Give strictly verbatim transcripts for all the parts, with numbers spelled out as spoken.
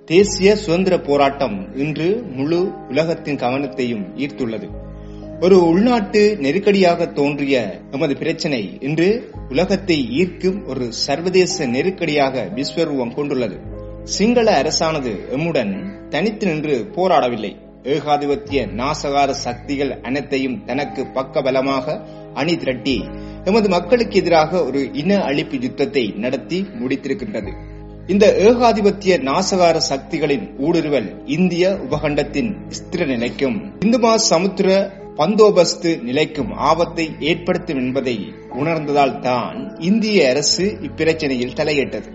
தேசிய சுதந்திர போராட்டம் இன்று முழு உலகத்தின் கவனத்தையும் ஈர்த்துள்ளது. ஒரு உள்நாட்டு நெருக்கடியாக தோன்றிய எமது பிரச்சினை இன்று உலகத்தை ஈர்க்கும் ஒரு சர்வதேச நெருக்கடியாக விஸ்வரூபம் கொண்டுள்ளது. சிங்கள அரசானது எம்முடன் தனித்து நின்று போராடவில்லை. ஏகாதிபத்திய நாசகார சக்திகள் அனைத்தையும் தனக்கு பக்கபலமாக அணி திரட்டி எமது மக்களுக்கு எதிராக ஒரு இன அழிப்பு யுத்தத்தை நடத்தி முடித்திருக்கின்றது. இந்த ஏகாதிபத்திய நாசகார சக்திகளின் ஊடுருவல் இந்திய உபகண்டத்தின் ஸ்திர நிலைக்கும் இந்து மகாசமுத்திர பந்தோபஸ்து நிலைக்கும் ஆபத்தை ஏற்படுத்தும் என்பதை உணர்ந்ததால் தான் இந்திய அரசு இப்பிரச்சனையில் தலையிட்டது.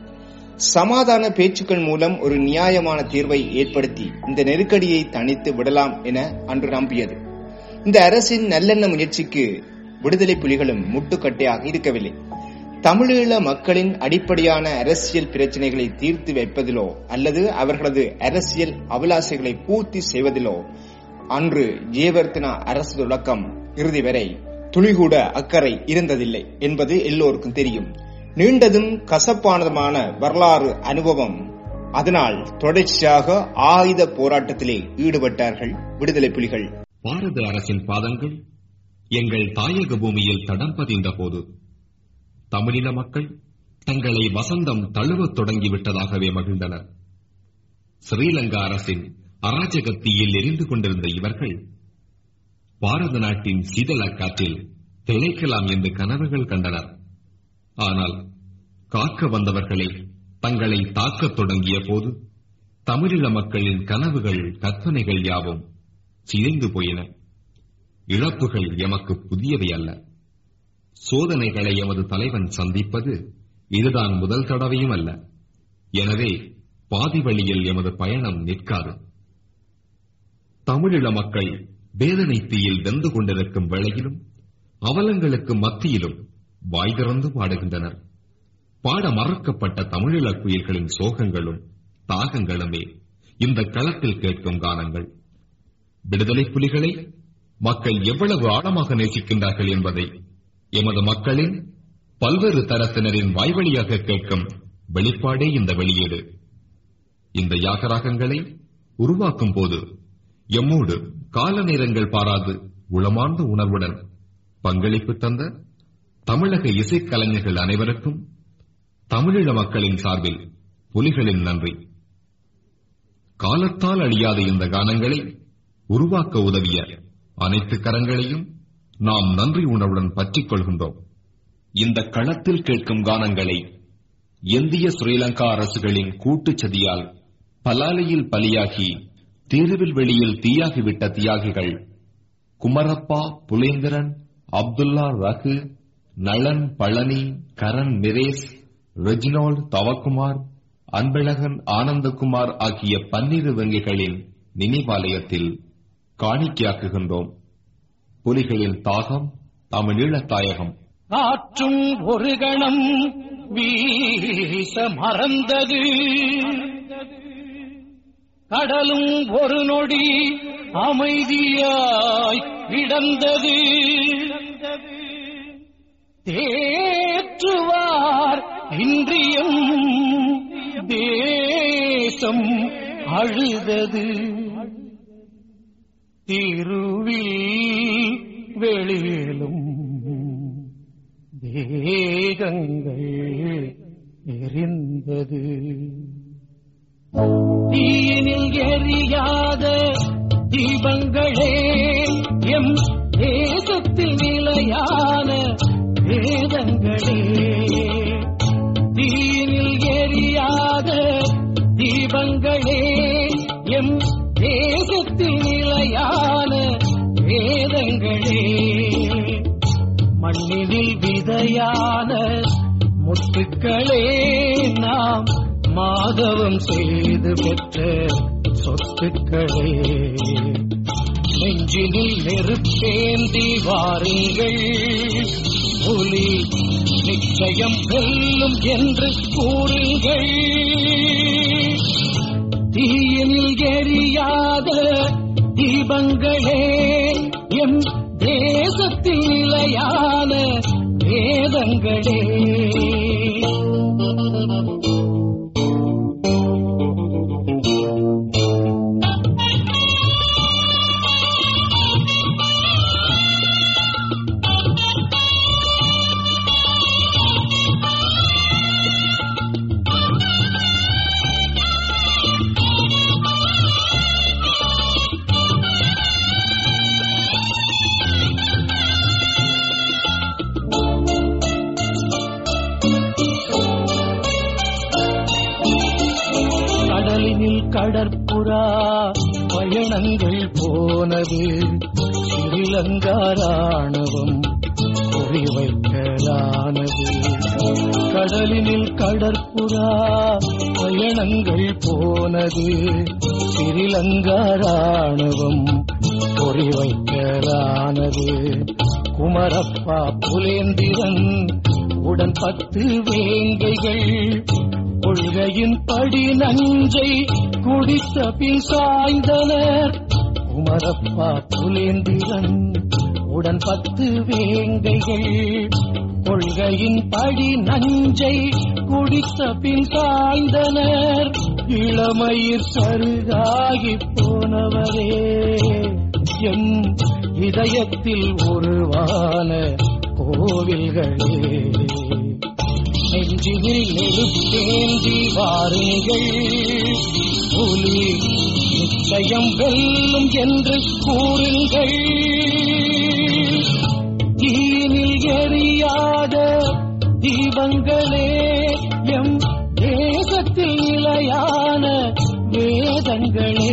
சமாதான பேச்சுக்கள் மூலம் ஒரு நியாயமான தீர்வை ஏற்படுத்தி இந்த நெருக்கடியை தணித்து விடலாம் என அன்று நம்பியது. இந்த அரசின் நல்லெண்ண முயற்சிக்கு விடுதலை புலிகளும் முட்டுக்கட்டையாக இருக்கவில்லை. தமிழீழ மக்களின் அடிப்படையான அரசியல் பிரச்சனைகளை தீர்த்து வைப்பதிலோ அல்லது அவர்களது அரசியல் அபிலாசைகளை பூர்த்தி செய்வதிலோ அன்று ஜெயவர்தனா அரசு தொடக்கம் இறுதி வரை துளிகூட அக்கறை இருந்ததில்லை என்பது எல்லோருக்கும் தெரியும். நீண்டதும் கசப்பானதுமான வரலாறு அனுபவம். அதனால் தொடர்ச்சியாக ஆயுத போராட்டத்திலே ஈடுபட்டார்கள் விடுதலை புலிகள். பாரத அரசின் பாதங்கள் எங்கள் தாயக பூமியில் தடம் பதிந்த போது தமிழின மக்கள் தங்களை வசந்தம் தழுவத் தொடங்கிவிட்டதாகவே மகிழ்ந்தனர். ஸ்ரீலங்கா அரசின் அராஜகத்தியில் எரிந்து கொண்டிருந்த இவர்கள் பாரத நாட்டின் சீதள காற்றில் திளைக்கலாம் என்று கனவுகள் கண்டனர். ஆனால் காக்க வந்தவர்களை தங்களை தாக்கத் தொடங்கிய போது தமிழீழ மக்களின் கனவுகள் கற்பனைகள் யாவும் சிதைந்து போயின. இழப்புகள் எமக்கு புதியவை அல்ல. சோதனைகளை எமது தலைவன் சந்திப்பது இதுதான் முதல் தடவையும் அல்ல. எனவே பாதி வழியில் எமது பயணம் நிற்காது. தமிழீழ மக்கள் வேதனை தீயில் வெந்து கொண்டிருக்கும் வேளையிலும் அவலங்களுக்கு மத்தியிலும் வாய் திறந்து பாடுகின்றனர். பாட மறக்கப்பட்ட தமிழீழ குயில்களின் சோகங்களும் தாகங்களுமே இந்த களத்தில் கேட்கும் கானங்கள். விடுதலை புலிகளை மக்கள் எவ்வளவு ஆழமாக நேசிக்கின்றார்கள் என்பதை எமது மக்களின் பல்வேறு தரத்தினரின் வாய்வழியாக கேட்கும் வெளிப்பாடே இந்த வெளியீடு. இந்த யாகராகங்களை உருவாக்கும் போது எம்மோடு கால நேரங்கள் பாராது உளமார்ந்த உணர்வுடன் பங்களிப்பு தந்த தமிழக இசைக்கலைஞர்கள் அனைவருக்கும் தமிழீழ மக்களின் சார்பில் புலிகளின் நன்றி. காலத்தால் அழியாத இந்த கானங்களை உருவாக்க உதவிய அனைத்து கரங்களையும் நாம் நன்றி உணர்வுடன் பற்றிக் கொள்கின்றோம். இந்த களத்தில் கேட்கும் கானங்களை இந்திய ஸ்ரீலங்கா அரசுகளின் கூட்டுச் சதியால் பலாலையில் பலியாகி தீருவில் வெளியில் தீயாகிவிட்ட தியாகிகள் குமரப்பா, புலேந்திரன், அப்துல்லா, ரகு, நளன், பழனி, கரண், மிரேஸ், ரெஜினோல்ட், தவக்குமார், அன்பழகன், ஆனந்தகுமார் ஆகிய பன்னிரு வங்கிகளின் நினைவாலயத்தில் காணிக்கையாக்குகின்றோம். புலிகளின் தாகம் தமிழீழ தாயகம். காற்றும் ஒரு கணம் வீச மறந்தது, கடலும் ஒரு நொடி அமைதியாய் கிடந்தது. தேற்றுவார் இன்றியம் தேசம் அழுதது. திருவில் வெளியிலும் தேகங்கள் எரிந்தது. தீயினில் எரியாத தீபங்களே எம் தேசத்தில் நிலையான வேதங்களே. தீயினில் எரியாத தீபங்களே எம் தேசத்தில் நிலையான வேதங்களே. மண்ணினில் விதையான முத்துக்களே நாம் மாதவம் செய்து பெற்ற சொத்துக்களே. நெஞ்சினில் நெருப்பேந்தி வாருங்கள், புலி நிச்சயம் வெல்லும் என்று கூறுங்கள். தீயினில் எரியாத தீபங்களே எம் தேசத்தில் நிலையான வேதங்களே. கடற்புறா பயணங்கள் போனது. ஸ்ரீலங்கா ராணுவம் குறிவைக்கலானது. கடலினில் கடற்புறா பயணங்கள் போனது. ஸ்ரீலங்கா ராணுவம் குறிவைக்கலானது. குமரப்பா புலேந்திரன் உடன் பத்து வேங்கைகள் கொள்கையின் படி நஞ்சை குடித்த பின் சாய்ந்தனர். குமரப்பா புலேந்திரன் உடன் பத்து வேங்கைகள் கொள்கையின் படி நஞ்சை குடித்த பின் சாய்ந்தனர். இளமயிர் சருகாகி போனவரே என் இதயத்தில் உருவான கோவில்களே, நெஞ்சினில் நெருப்பேந்தி வாருங்கள், புலி நிச்சயம் வெல்லும் என்று கூறுங்கள். தீனில் எரியாத தீபங்களே, எம் தேசத்தில் நிலையான வேதங்களே.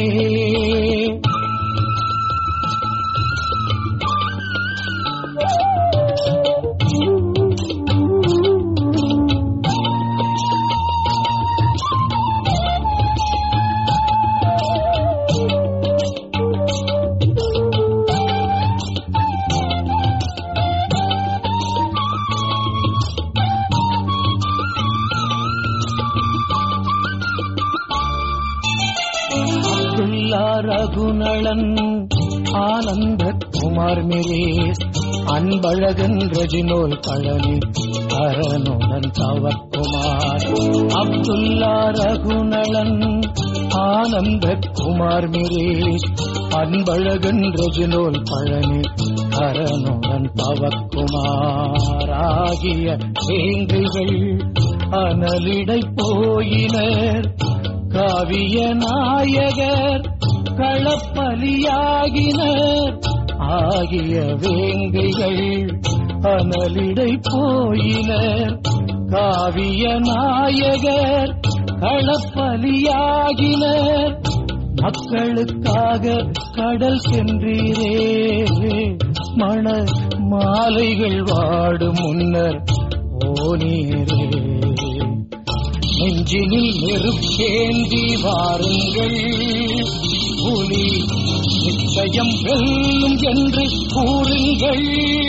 ரகுநளன் ஆனந்த குமார் மிரேஸ் அன்பழகன் ரஜினோல் பழனி அரணுடன் தவக்குமார். அப்துல்லா ரகுநளன் ஆனந்த குமார் மிரேஸ் அன்பழகன் ரஜினோல் பழனி அரணுடன் தவக்குமார் ஆகிய வேங்கைகள் அனலிடை போயினர். காவிய நாயகர் களப்பலியாகினர். ஆகிய வேங்கைகள் அனலிடை போயினர். காவிய நாயகர் களப்பலியாகினர். மக்களுக்காக கடல் சென்றீரே, மண மாலைகள் வாடும் முன்னர் ஓனீரே. நெஞ்சினில் நெருப்பேந்தி வாருங்கள், புலி நிச்சயம் வெல்லும் என்று கூறுங்கள்.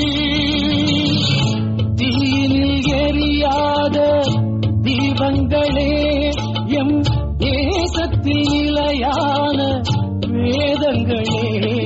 தீனில் எரியாத தீபங்களே, எம் தேசத்தில் நிலையான வேதங்களே.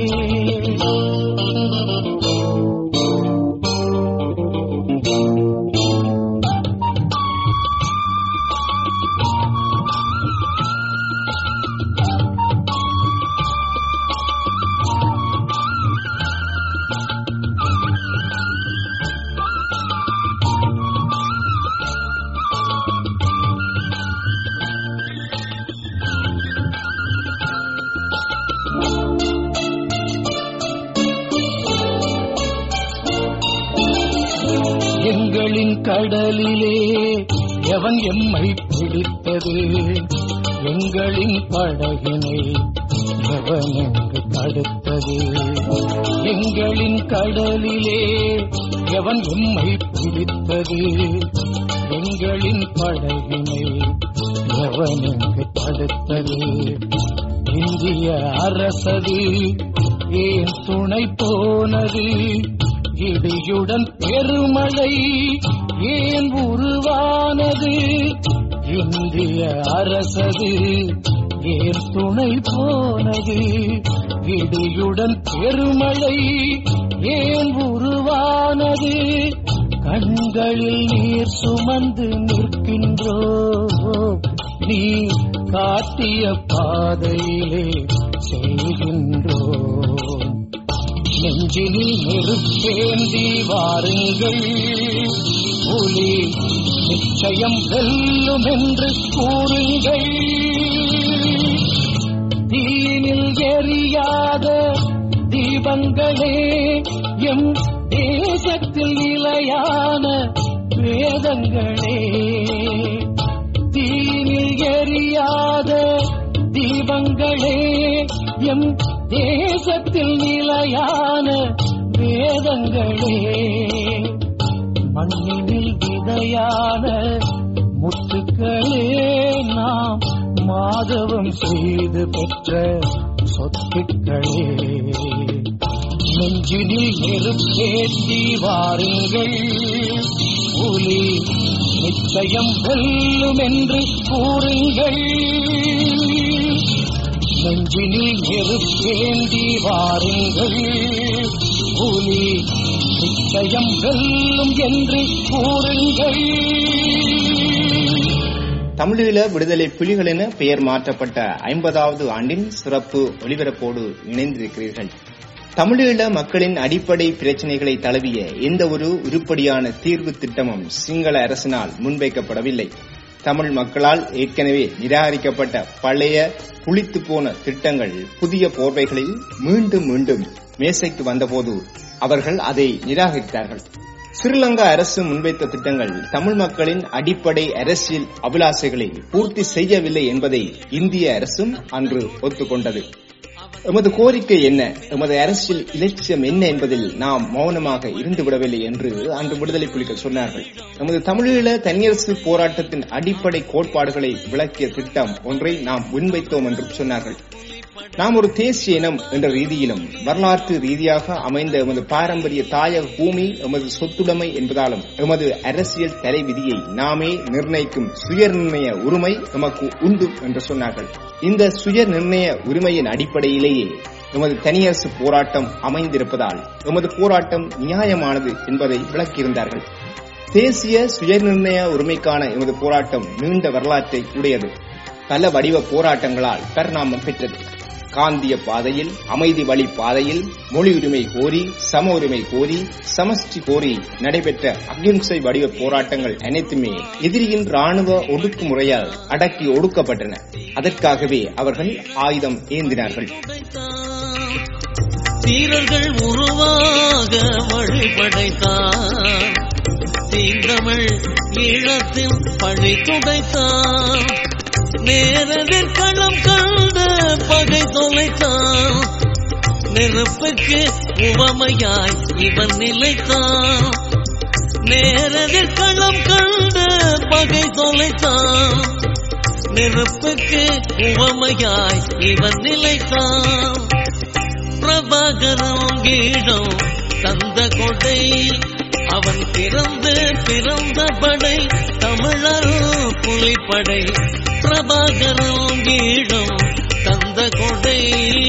எங்களின் கடலிலே எவன் எம்மை பிடித்தது? எங்களின் படகினை எவன் எங்கு தடுத்தது? எங்களின் கடலிலே எவன் எம்மை பிடித்தது? எங்களின் படகினை எவன் எங்கு தடுத்தது? இந்திய அரசது ஏன் துணை போனது? இடியுடன் பெருமழை ஏன் உருவானது? இந்திய அரசது ஏன் துணை போனது? இடியுடன் பெருமழை ஏன் உருவானது? கண்களில் நீர் சுமந்து நிற்கின்றோ, நீ காட்டிய பாதையிலே செல்கின்றோ. நெஞ்சினில் நெருப்பேந்தி வாருங்கள், புலி நிச்சயம் வெல்லும் என்று கூறுங்கள். தீனில் எரியாத தீபங்களே, எம் தேசத்தில் நிலையான வேதங்களே. தீனில் எரியாத எம் தேசத்தில் நிலையான வேதங்களே, மண்ணினில் விதையான முத்துக்களே, நாம் மாதவம் செய்து பெற்ற சொத்துக்களே. நெஞ்சினில் நெருப்பேற்றி வாருங்கள், புலி நிச்சயம் வெல்லும் என்று கூறுங்கள். நெஞ்சினில் நெருப்பேந்தி வாருங்கள், புலி நிச்சயம் வெல்லும் என்று கூறுங்கள். தமிழீழ விடுதலை புலிகள் என பெயர் மாற்றப்பட்ட ஐம்பதாவது ஆண்டின் சிறப்பு ஒலிபரப்போடு இணைந்திருக்கிறீர்கள். தமிழீழ மக்களின் அடிப்படை பிரச்சினைகளை தழுவிய எந்த ஒரு உருப்படியான தீர்வு திட்டமும் சிங்கள அரசினால் முன்வைக்கப்படவில்லை. தமிழ் மக்களால் ஏற்கனவே நிராகரிக்கப்பட்ட பழைய புளித்து போன திட்டங்கள் புதிய போர்வைகளில் மீண்டும் மீண்டும் மேசைக்கு வந்தபோது அவர்கள் அதை நிராகரித்தார்கள். ஸ்ரீலங்கா அரசு முன்வைத்த திட்டங்கள் தமிழ் மக்களின் அடிப்படை அரசியல் அபிலாஷைகளை பூர்த்தி செய்யவில்லை என்பதை இந்திய அரசும் அன்று ஒத்துக்கொண்டது. எமது கோரிக்கை என்ன, எமது அரசியல் இலட்சியம் என்ன என்பதில் நாம் மௌனமாக இருந்து விடவில்லை என்று அன்று விடுதலை புலிகள் சொன்னார்கள். நமது தமிழீழ தனியரசு போராட்டத்தின் அடிப்படை கோட்பாடுகளை விளக்கிய திட்டம் ஒன்றை நாம் முன்வைத்தோம் என்றும் சொன்னார்கள். நாம் ஒரு தேசிய இனம் என்ற ரீதியிலும் வரலாற்று ரீதியாக அமைந்த எமது பாரம்பரிய தாயக பூமி எமது சொத்துடைமை என்பதாலும் எமது அரசியல் தலைவிதியை நாமே நிர்ணயிக்கும் சுய நிர்ணய உரிமை எமக்கு உண்டு என்று சொன்னார்கள். இந்த சுய நிர்ணய உரிமையின் அடிப்படையிலேயே எமது தனியரசு போராட்டம் அமைந்திருப்பதால் எமது போராட்டம் நியாயமானது என்பதை விளக்கியிருந்தார்கள். தேசிய சுய நிர்ணய உரிமைக்கான எமது போராட்டம் நீண்ட வரலாற்றை உடையது. பல வடிவ போராட்டங்களால் பரிணாமம் பெற்றது. காந்திய பாதையில், அமைதி வழி பாதையில், மொழி உரிமை கோரி, சம உரிமை கோரி, சமஷ்டி கோரி நடைபெற்ற அகிம்சை வடிவ போராட்டங்கள் அனைத்துமே எதிரியின் ராணுவ ஒடுக்குமுறையால் அடக்கி ஒடுக்கப்பட்டன. அதற்காகவே அவர்கள் ஆயுதம் ஏந்தினார்கள். வீரர்கள் உருவாக வழிபடைத்தான், தீண்டமிழ் ஈழத்தின் பழி துடைத்தான், நேரடில் களம் கண்ட பகை தொலைத்தான், நெருப்புக்கு உவமையாய் இவன் நிலைத்தான், நேரடில் களம் கண்ட பகை தொலைத்தான், நெருப்புக்கு உவமையாய் இவன் நிலைத்தான். பிரபாகரம் கீழம் தந்த கொடை, அவன் பிறந்து பிறந்த படை தமிழர் புலிப்படை. பிரபாகரம் கீழம் தந்த கொடை,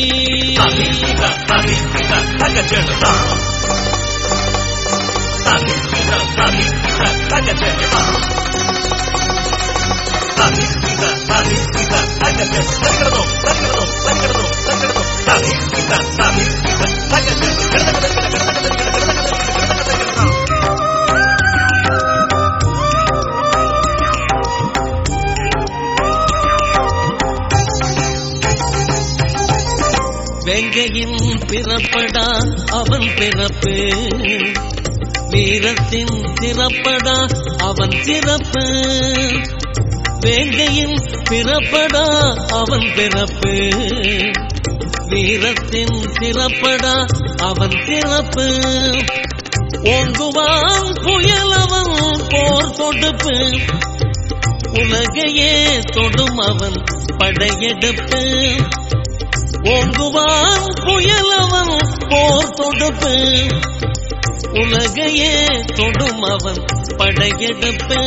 வேங்கையின் பிறப்படா அவன் பிறப்பு, வீரத்தின் சிறப்படா அவன் சிறப்பு, வேங்கையின் பிறப்படா அவன் பிறப்பு, வீரத்தின் சிறப்படா அவன் சிறப்பு, ஓங்குவான் புயலவன் போர் தொடுப்பு, உலகையே தொடும் அவன் படையெடுப்பு, ஓங்குவான் புயலவன் போர் தொடுப்பு, உலகையே தொடும் அவன் படையெடுப்பு.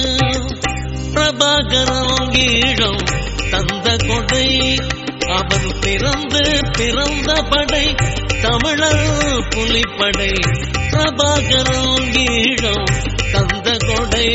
பிரபாகரம் ஈழம் தந்த கொடை, அவன் பிறந்து பிறந்த படை தமிழர் புலிப்படை. பிரபாகரம் ஈழம் தந்த கொடை.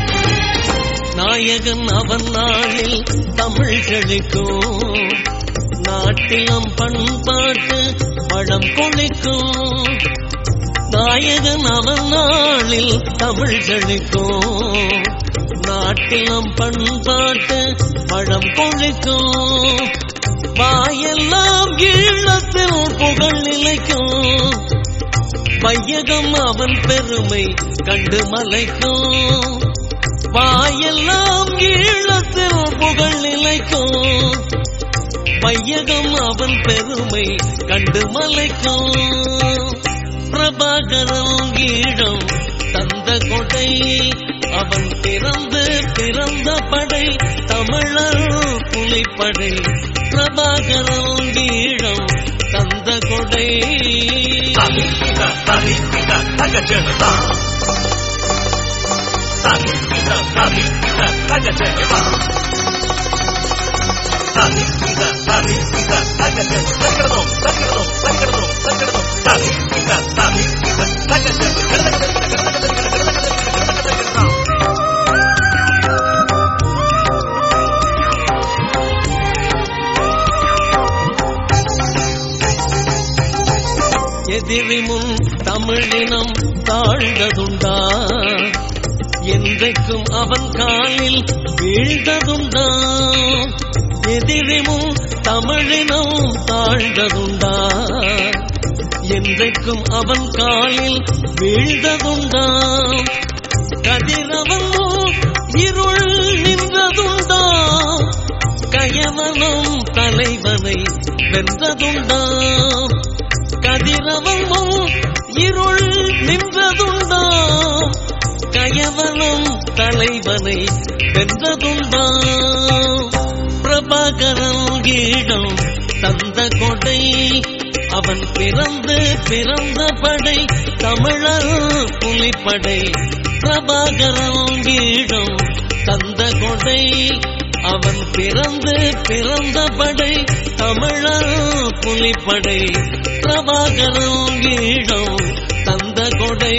நாயகன் அவன் நாளில் தமிழ் செழிக்கும், நாட்டிலம் பண்பாட்டு பழம் கொழிக்கும் நாயகன் அவன் நாளில் தமிழ் செழிக்கும். நாட்டிலம் பண்பாட்டு பழம் கொழிக்கும் வாயெல்லாம் ஈழத்தில் புகழ் நிலைக்கும். வையகம் அவன் பெருமை கண்டு மலைக்கும். வாயெல்லாம் ஈழத்தில் புகழ் நிலைக்கும். வையகம் அவன் பெருமை கண்டு மலைக்கும். பிரபாகரன் ஈழம் தந்த கொடை அவன் பிறந்து பிறந்த படை தமிழர் புலிப்படை. பிரபாகரன் ஈழம் தந்த கொடை எதிரி முன் தமிழினம் தாழ்ந்ததுண்டா என்றைக்கும் அவன் காலில் வீழ்ந்ததுண்டா. எதிரி முன் தமிழினம் தாழ்ந்ததுண்டா என்றைக்கும் அவன் காலில் வீழ்ந்ததுண்டா. கதிரவன் இருள் நின்றதுண்டா கயவனும் தலைவனை வென்றதுண்டா. கதிரவன் இருள் நின்றதுண்டா கயவனும் தலைவனை வென்றதுண்டா. பிரபாகரன் ஈழம் தந்த கொடை அவன் பிறந்து பிறந்த படை தமிழர் புலிப்படை. பிரபாகரன் ஈழம் தந்த கொடை அவன் பிறந்து பிறந்த படை தமிழர் புலிப்படை. பிரபாகரன் ஈழம் தந்த கொடை.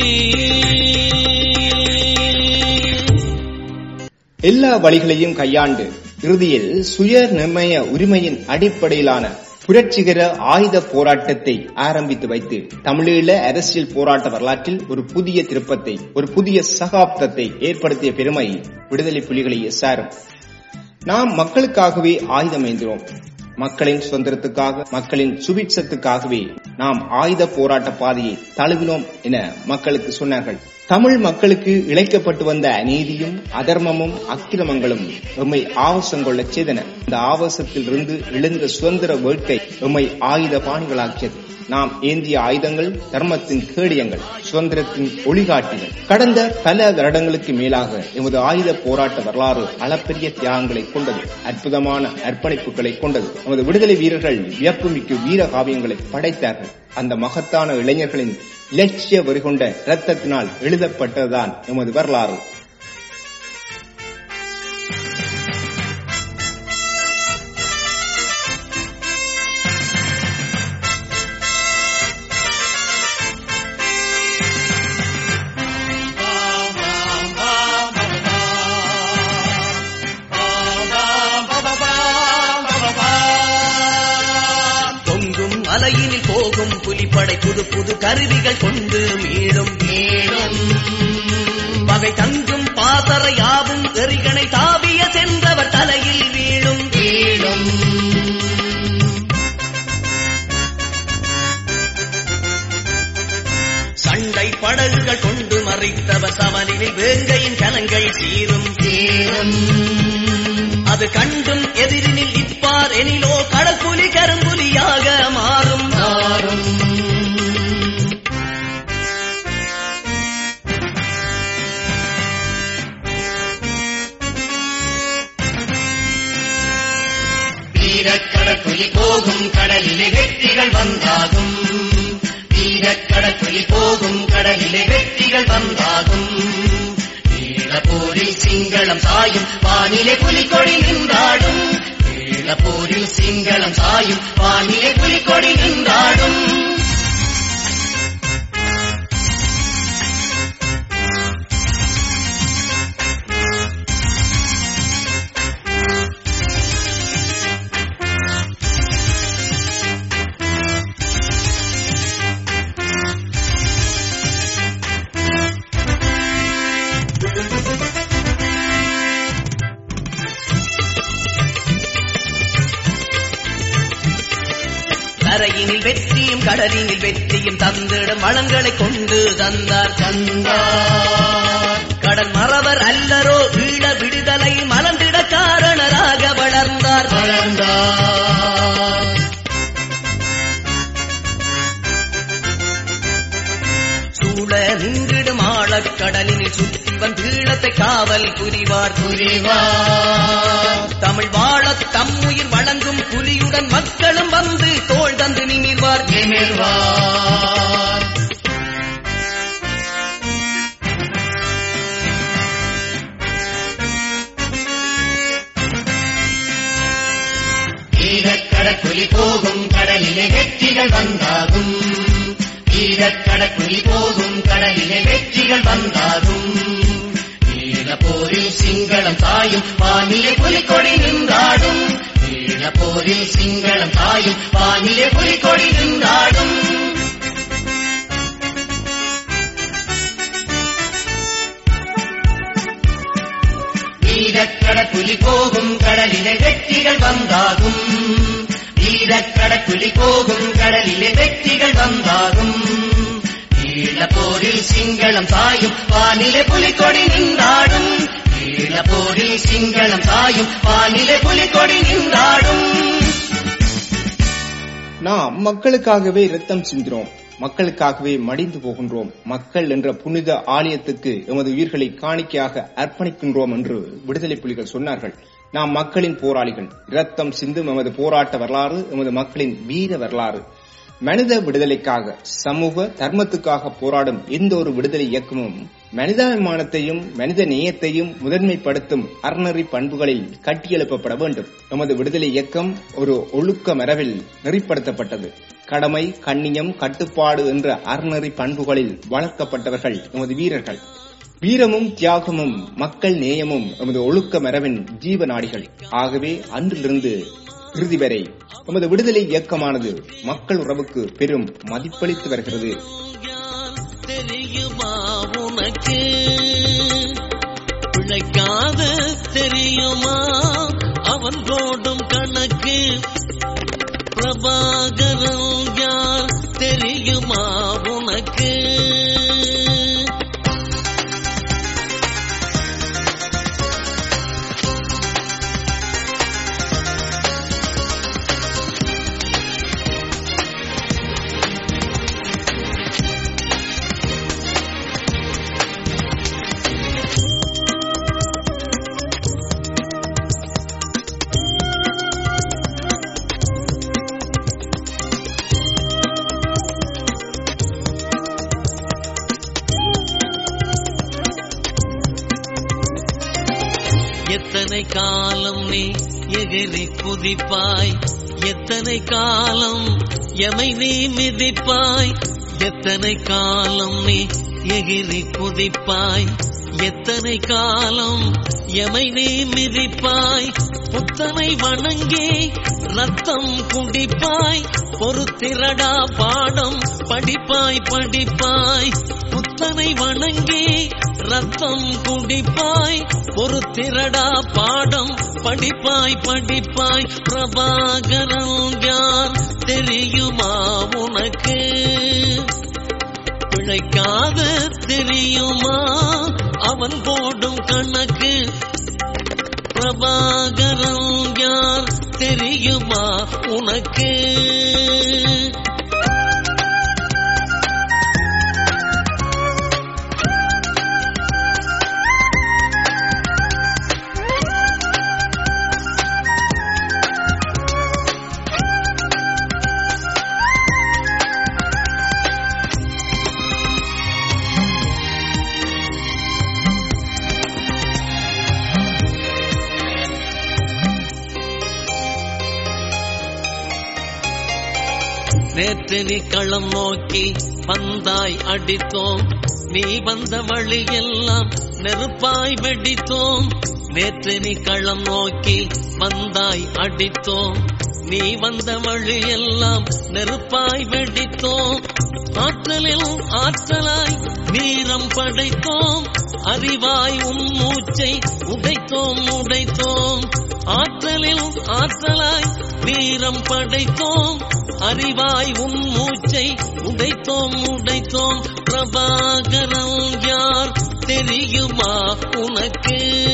எல்லா வழிகளையும் கையாண்டு இறுதியில் சுய நிர்ணய உரிமையின் அடிப்படையிலான புரட்சிகர ஆயுத போராட்டத்தை ஆரம்பித்து வைத்து தமிழீழ அரசியல் போராட்ட வரலாற்றில் ஒரு புதிய திருப்பத்தை, ஒரு புதிய சகாப்தத்தை ஏற்படுத்திய பெருமை விடுதலை புலிகளை சாரும். நாம் மக்களுக்காகவே ஆயுதம் ஏந்தினோம். மக்களின் சுதந்திரத்துக்காக, மக்களின் சுபிட்சத்துக்காகவே நாம் ஆயுத போராட்ட பாதையை தழுவினோம் என மக்களுக்கு சொன்னார்கள். தமிழ் மக்களுக்கு இழைக்கப்பட்டு வந்த அநீதியும் அதர்மமும் அக்கிரமங்களும் எம்மை ஆவேசம் கொள்ள செய்தன. இந்த ஆவேசத்தில் இருந்து எழுந்த சுதந்திர வேட்கை எம்மை ஆயுத பாணிகளாக்கியது. நாம் ஏந்திய ஆயுதங்கள் தர்மத்தின் கேடயங்கள், சுதந்திரத்தின் ஒளிகாட்டிகள். கடந்த பல வருடங்களுக்கு மேலாக எமது ஆயுத போராட்ட வரலாறு அளப்பெரிய தியாகங்களை கொண்டது, அற்புதமான அர்ப்பணிப்புகளை கொண்டது. நமது விடுதலை வீரர்கள் வியப்புமிக்க வீர காவியங்களை படைத்தார்கள். அந்த மகத்தான இளைஞர்களின் இலட்சிய வெறிகொண்ட இரத்தத்தினால் எழுதப்பட்டதுதான் எமது வரலாறு. அலையினில் போகும் புலிப்படை புது புது கருவிகள் கொண்டு மீளும் மீளும் பகை தங்கும் பாசற யாவும் எறிகணை தாவிய சென்றவர் தலையில் வீழும் வீழும். சண்டை படகுகள் கொண்டு மறைத்தவர் சமனில் வேங்கையின் கலங்கள் சீரும் சீரும். அது கண்டும் எதிரினில் இப்பார் எனிலோ கடற்புலி கரும்புலியாக மாறும் மாறும். வீரக்கடற்புலி போகும் கடலிலே வெற்றிகள் வந்தாகும். வீரக்கடற்புலி போகும் கடலிலே வெற்றிகள் வந்தாகும். ஈழப்போரில் சிங்களம் சாயும் வானிலை புலிக்கொடி நின்றாடும். ஈழப்போரில் சிங்களம் சாயும் வானிலை புலிக்கொடி நின்றாடும். கரையினில் வெற்றியும் கடலினில் வெற்றியும் தந்திடும் வளங்களை கொண்டு தந்தார் தந்தார் கடல் மறவர் அல்லரோ ஈழ விடுதலை மலர்ந்திட காரணராக வளர்ந்தார் வளர்ந்தார் சூழ நின்றிடும் ஆழக்கடலில் சுற்றி வந்து ஈழத்தை காவல் புரிவார் புரிவார் தமிழ் வாழத் தம்முயிர் வழங்கும் புலியுடன் மக்களும் வந்து தோள் தந்து நிமிர்வார் நிமிர்வார் ஈழக்கடற்குலி போகும் கடலிலே வெற்றிகள் வந்தாகும் ஈழக்கடற்குலி போகும் கடலிலே வெற்றிகள் வந்தாகும் ஈழப்போரில் சிங்களம் தாயும் வானிலே புலிக்கொடி நின்றாடும் ஈழப்போரில் சிங்களம் தாயும் வானிலே புலிக்கொடி நின்றாடும் ஈழக்கடற்குலி போகும் கடலிலே வெற்றிகள் வந்தாகும் ஈழக்கடற்குலி போகும் கடலிலே வெற்றிகள் வந்தாகும் ஈழப்போரில் சிங்களம் தாயும் வானிலே புலிக்கொடி நின்றாடும் ஈழப்போரில் சிங்களம் தாயும் வானிலே புலிக்கொடி நின்றாடும் நாம் மக்களுக்காகவே இரத்தம் சிந்தினோம், மக்களுக்காகவே மடிந்து போகின்றோம், மக்கள் என்ற புனித ஆலயத்துக்கு எமது உயிர்களை காணிக்கையாக அர்ப்பணிக்கின்றோம் என்று விடுதலை புலிகள் சொன்னார்கள். நாம் மக்களின் போராளிகள். இரத்தம் சிந்தும் எமது போராட்ட வரலாறு எமது மக்களின் வீர வரலாறு. மனித விடுதலைக்காக, சமூக தர்மத்துக்காக போராடும் எந்த ஒரு விடுதலை இயக்கமும் மனிதாபிமானத்தையும் மனித நேயத்தையும் முதன்மைப்படுத்தும் அறநெறி பண்புகளில் கட்டியெழுப்பப்பட வேண்டும். எமது விடுதலை இயக்கம் ஒரு ஒழுக்க மரபில் நெறிப்படுத்தப்பட்டது. கடமை, கண்ணியம், கட்டுப்பாடு என்ற அறநெறி பண்புகளில் வளர்க்கப்பட்டவர்கள் எமது வீரர்கள். வீரமும் தியாகமும் மக்கள் நேயமும் எமது ஒழுக்க மரபின் ஜீவநாடிகள். ஆகவே அன்றிலிருந்து இறுதி வரை எமது விடுதலை இயக்கமானது மக்கள் உறவுக்கு பெரும் மதிப்பளித்து வருகிறது. தெரியுமா உனக்கு பிழைக்காத தெரியுமா அவன் போடும் கணக்கு பிரபாகரன் யார் தெரியுமா உனக்கு எத்தனை காலம் நீ எகிரி குதிப்பாய் எத்தனை காலம் எமை நீ மிதிப்பாய் எத்தனை காலம் நீ எகிரி குதிப்பாய் எத்தனை காலம் எமை நீ மிதிப்பாய் புத்தனை வணங்கி ரத்தம் குடிப்பாய் பொறுத்திரடா பாடம் படிப்பாய் படிப்பாய் புத்தனை வணங்கி ரத்தம் குடிப்பாய் பொறுத்திரடா பாடம் படிப்பாய் படிப்பாய் பிரபாகரன் யார் தெரியுமா உனக்கு பிழைக்காத தெரியுமா அவன் போடும் கணக்கு பிரபாகரன் யார் தெரியுமா உனக்கு நேற்று நீ களம் நோக்கி பந்தாய் அடித்தோம் நீ வந்த வழியெல்லாம் நெருப்பாய் வெடித்தோம் நேற்று நீ களம் நோக்கி பந்தாய் அடித்தோம் நீ வந்த வழியெல்லாம் நெருப்பாய் வெடித்தோம் ஆற்றலில் ஆற்றலாய் வீரம் படைத்தோம் அறிவாய் உன் மூச்சை உடைத்தோம் உடைத்தோம் ஆற்றலில் ஆற்றலாய் வீரம் படைத்தோம் அறிவாய் உன் மூச்சை உடைத்தோம் உடைத்தோம். பிரபாகரன் யார் தெரியுமா உனக்கு?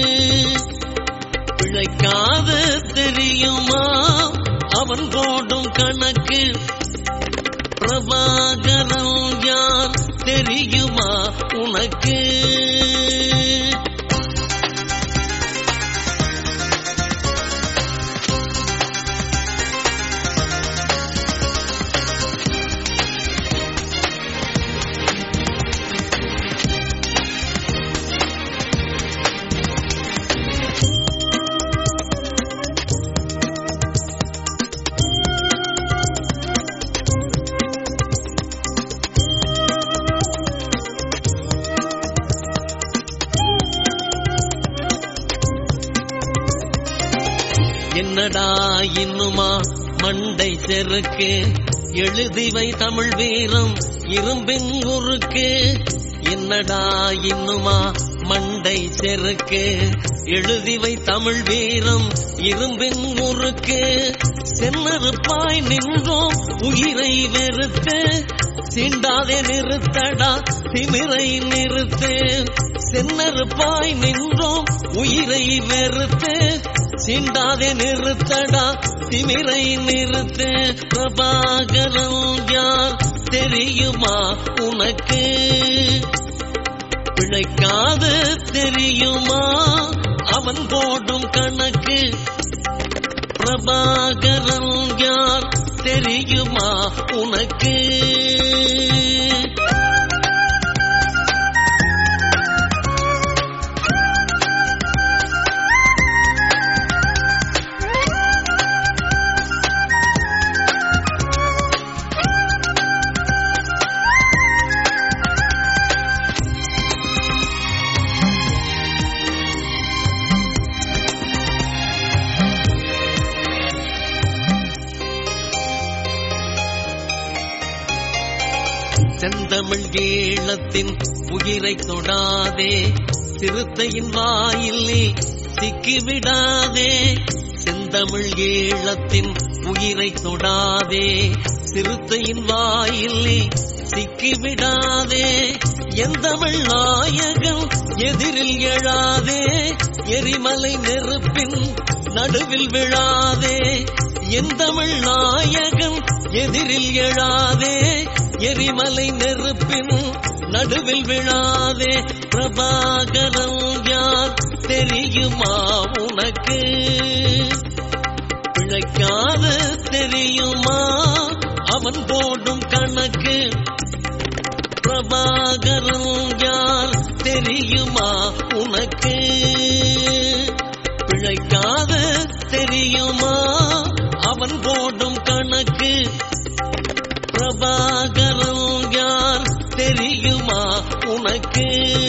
பிழைக்காது தெரியுமா அவன் போடும் கணக்கு? பிரபாகரன் யார் தெரியுமா உனக்கு? என்னடா இன்னுமா மண்டை செருக்கு? எழுதிவை தமிழ் வீரம் இரும்பின் உருக்கு. என்னடா இன்னுமா மண்டை செருக்கு? எழுதிவை தமிழ் வீரம் இரும்பின் உருக்கு. சென்னறுப்பாய் நின்றோம் உயிரை வெறுத்து, சீண்டாதே நிறுத்தடா திமிரை நிறுத்து. சென்னறுப்பாய் நின்றோம் உயிரை வெறுத்து, சீண்டாதே நிறுத்தடா திமிரை நிறுத்து. பிரபாகரன் யார் தெரியுமா உனக்கு? பிழைக்காது தெரியுமா அவன் போடும் கணக்கு? பிரபாகரன் யார் தெரியுமா உனக்கு? செந்தமிழ் ஈழத்தின் உயிரை தொடாதே, சிறுத்தையின் வாயில் நீ சிக்கிவிடாதே. செந்தமிழ் ஈழத்தின் உயிரை தொடாதே, சிறுத்தையின் வாயில் நீ சிக்கிவிடாதே. எந்தமிழ் நாயகன் எதிரில் எழாதே, எரிமலை நெருப்பின் நடுவில் விழாதே. எந்தமிழ் நாயகன் எதிரில் எழாதே, எரிமலை நெருப்பின் நடுவில் விழாதே. பிரபாகரன் யார் தெரியுமா உனக்கு? பிழைக்காது தெரியுமா அவன் போடும் கணக்கு? பிரபாகரன் யார் தெரியுமா உனக்கு? பிழைக்காது தெரியுமா அவன் போடும் கணக்கு? பிரபாகரன் யார் தெரியுமா உனக்கு?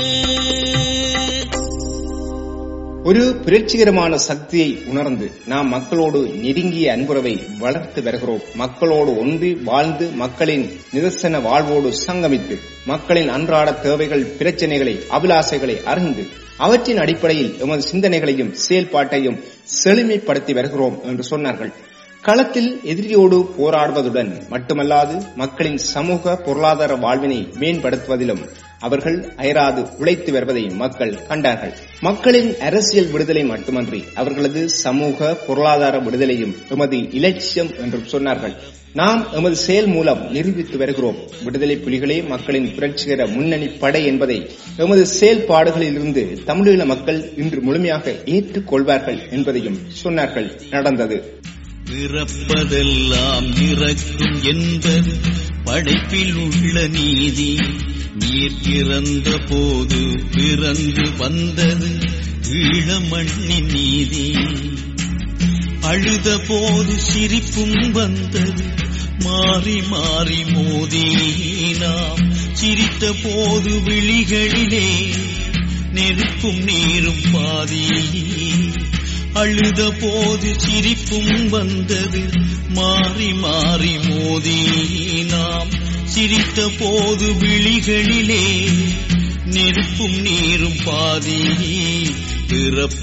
ஒரு புரட்சிகரமான சக்தியை உணர்ந்து நாம் மக்களோடு நெருங்கிய அன்புறவை வளர்த்து வருகிறோம். மக்களோடு ஒன்றி வாழ்ந்து மக்களின் நிதர்சன வாழ்வோடு சங்கமித்து மக்களின் அன்றாட தேவைகள், பிரச்சனைகளை, அபிலாசைகளை அறிந்து அவற்றின் அடிப்படையில் எமது சிந்தனைகளையும் செயல்பாட்டையும் செழுமைப்படுத்தி வருகிறோம் என்று சொன்னார்கள். களத்தில் எதிரியோடு போராடுவதுடன் மட்டுமல்லாது மக்களின் சமூக பொருளாதார வாழ்வினை மேம்படுத்துவதிலும் அவர்கள் அயராது உழைத்து வருவதை மக்கள் கண்டார்கள். மக்களின் அரசியல் விடுதலை மட்டுமன்றி அவர்களது சமூக பொருளாதார விடுதலையும் எமது இலட்சியம் என்றும் சொன்னார்கள். நாம் எமது செயல் மூலம் நிரூபித்து வருகிறோம். விடுதலை புலிகளே மக்களின் புரட்சிகர முன்னணி படை என்பதை எமது செயல்பாடுகளிலிருந்து தமிழீழ மக்கள் இன்று முழுமையாக ஏற்றுக்கொள்வார்கள் என்பதையும் சொன்னார்கள். நடந்தது. பிறப்பதெல்லாம் இறக்கும் என்பது படைப்பில் உள்ள நீதி. நீர் பிறந்த போது பிறந்து வந்தது ஈழமண்ணின் நீதி. அழுத போது சிரிப்பும் வந்தது மாறி மாறி மோதி. நாம் சிரித்த போது விழிகளிலே நெருப்பும் நீரும் பாதி. அழுத போது சிரிப்பும் வந்தது மாறி மாறி மோதி. நாம் சிரித்த போது விழிகளிலே நெருப்பும் நீரும் பாதி.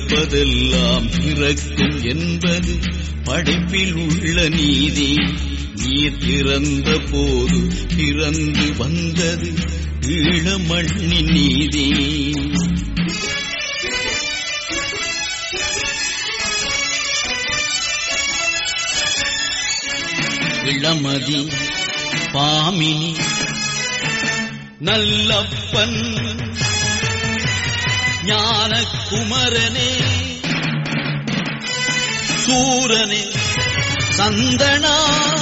பிறப்பதெல்லாம் பிறக்கும் என்பது படைப்பில் உள்ள நீதி. நீர் திறந்த போது பிறந்து வந்தது ஈழமண்ணின் நீதி. இளமதி பாமினி நல்லப்பன் ஞானகுமரனே சூரனே சந்தனா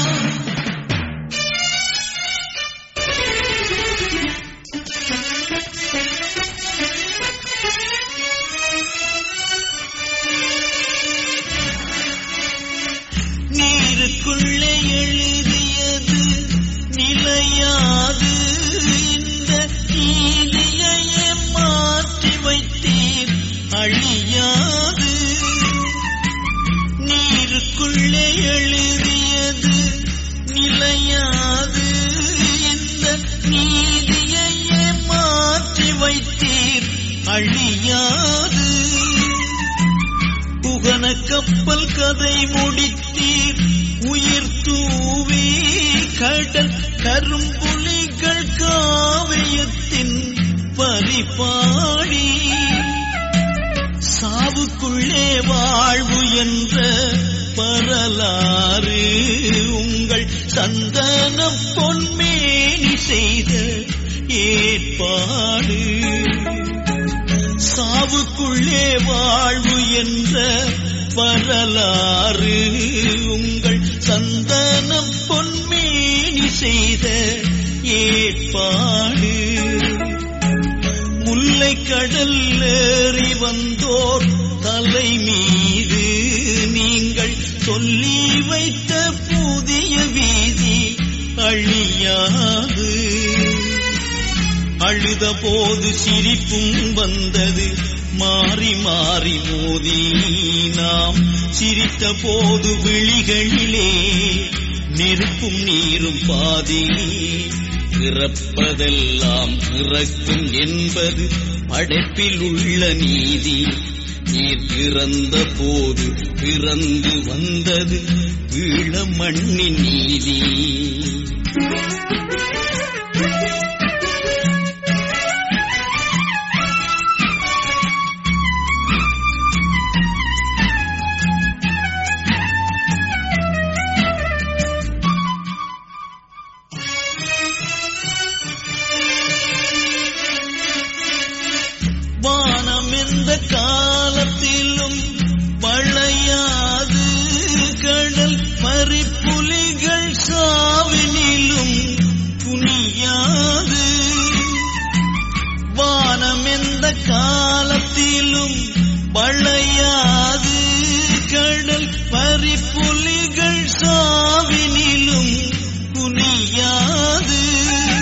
நீருக்குள்ளே எழுதியது நிலையாது, இந்த நீதியையே மாற்றி வைத்தீர் அழியாது. நீருக்குள்ளே எழுதியது நிலையாது, இந்த நீதியையே மாற்றி வைத்தீர் அழியாது. புகன கப்பல் கதை முடித்தீர் உயிர் தூவி, கடல் கரும்புலிகள் காவியத்தின் பரிபாடி. சாவுக்குள்ளே வாழ்வு என்ற வரலாறு உங்கள் சந்தன பொன்மேனி செய்த ஏற்பாடு. சாவுக்குள்ளே வாழ்வு என்ற வரலாறு உங்கள் சந்தனம் பொன்மேனி செய்த ஏற்பாடு. முல்லை கடல் ஏறி வந்தோர் தலை மீது நீங்கள் சொல்லி வைத்த புதிய வீதி அழியாது. அழுத போது சிரிப்பும் வந்தது மாறி மாறி மோதி, நாம் சிரித்த போது விழிகளிலே நெருப்பும் நீரும் பாதி. பிறப்பதெல்லாம் பிறக்கும் என்பது படைப்பில் உள்ள நீதி. நீர் பிறந்த போது பிறந்து வந்தது ஈழமண்ணின் நீதி. எந்த காலத்திலும் வளையாது, கடல் மறிப்புலிகள் சாவினிலும் துணியாது. வானம் எந்த காலத்திலும் வளையாது, கடல் மறிப்புலிகள் சாவினிலும் துணியாது.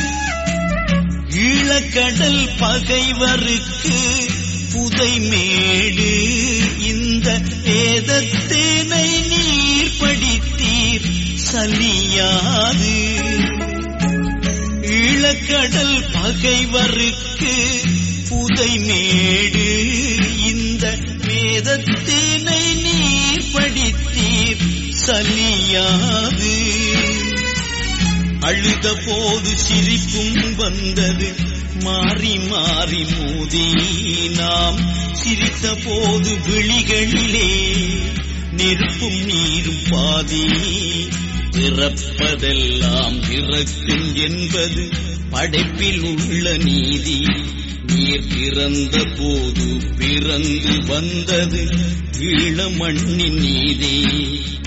ஈழக்கடல் பகைவருக்கு புதை மேடு, இந்த வேதத்தினை நீர் படித்தீர் சலியாது. ஈழக்கடல் பகைவருக்கு புதை மேடு, இந்த வேதத்தினை நீர் படித்தீர் சலியாது. அழுத போது சிரிப்பும் வந்தது மாறி மாறி மோதி, நாம் சிரித்த போது விழிகளிலே நெருப்பும் நீரும் பாதி. பிறப்பதெல்லாம் பிறக்கும் என்பது படைப்பில் உள்ள நீதி. நீர் பிறந்த போது பிறந்து வந்தது ஈழமண்ணின் நீதி.